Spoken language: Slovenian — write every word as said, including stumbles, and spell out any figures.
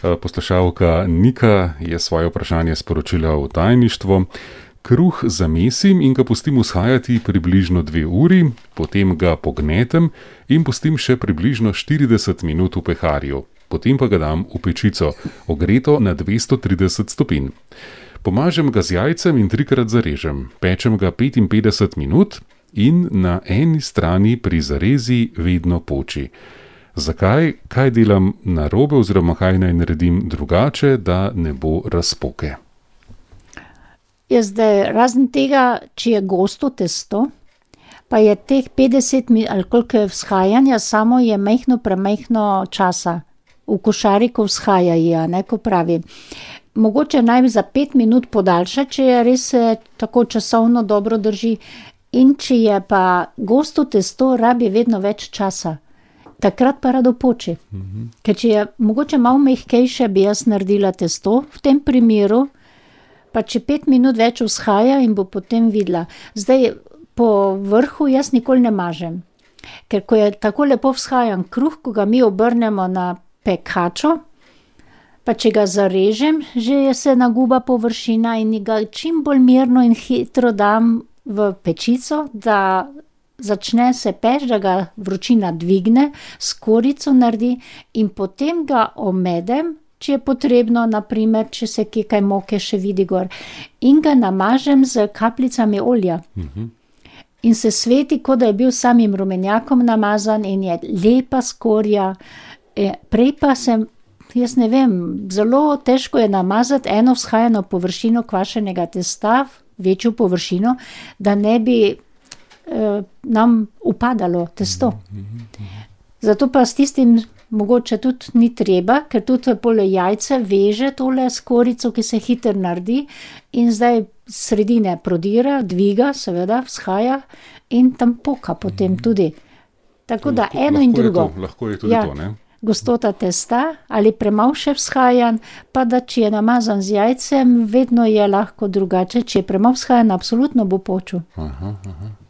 Poslušalka Nika je svoje vprašanje sporočila v tajništvo. Kruh zamesim in ga pustim vzhajati približno dve uri, potem ga pognetem in pustim še približno štirideset minut v peharju. Potem pa ga dam v pečico, ogreto na dvesto trideset stopinj. Pomažem ga z jajcem in trikrat zarežem. Pečem ga petinpetdeset minut in na eni strani pri zarezi vedno poči. Zakaj? Kaj delam narobe oziroma kaj naj naredim drugače, da ne bo razpoke? Jaz zdaj, razen tega, če je gosto testo, pa je teh petdeset minut ali koliko je vzhajanja, samo je majhno premajhno časa. V košariku vzhajajo, a ne, ko pravi. Mogoče naj za pet minut podaljša, če je res tako časovno dobro drži. In če je pa gosto testo, rabi vedno več časa. Takrat pa rado poči. Mm-hmm. Ker če je mogoče malo mehkejše, bi jaz naredila testo v tem primeru, pa če pet minut več vzhaja in bo potem videla. Zdaj, po vrhu jaz nikoli ne mažem. Ker ko je tako lepo vzhajan kruh, ko ga mi obrnemo na pekačo, pa če ga zarežem, že se naguba površina in ga čim bolj mirno in hitro dam v pečico, da začne se peč, da ga vročina dvigne, skorico naredi in potem ga omedem, če je potrebno, naprimer, če se kje kaj moke še vidi gor, in ga namažem z kapljicami olja. Mhm. In se sveti, kot da je bil samim rumenjakom namazan in je lepa skorja. E, prej pa sem, jaz ne vem, zelo težko je namazati eno vzhajano površino kvašenega testa, večjo površino, da ne bi nam upadalo testo. Zato pa s tistim mogoče tudi ni treba, ker tudi pole jajce veže tole skorico, ki se hitro naredi in zdaj sredine prodira, dviga, seveda, vzhaja in tam poka potem tudi. Tako da eno in drugo. Lahko je tudi to, ne? Gostota testa ali premalo še vzhajan, pa da če je namazan z jajcem, vedno je lahko drugače. Če je premalo vzhajan, absolutno bo počil. Aha, aha.